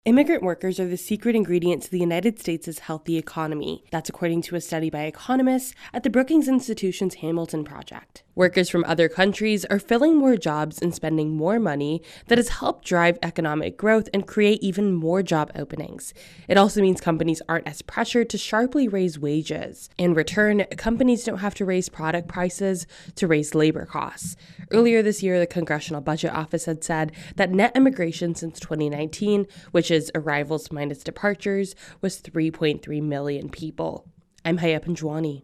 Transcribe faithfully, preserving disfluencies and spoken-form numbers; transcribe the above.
Immigrant workers are the secret ingredient to the United States' healthy economy. That's according to a study by economists at the Brookings Institution's Hamilton Project. Workers from other countries are filling more jobs and spending more money that has helped drive economic growth and create even more job openings. It also means companies aren't as pressured to sharply raise wages. In return, companies don't have to raise product prices to raise labor costs. Earlier this year, the Congressional Budget Office had said that net immigration since twenty nineteen, which is arrivals minus departures, was three point three million people. I'm Haya Panjwani.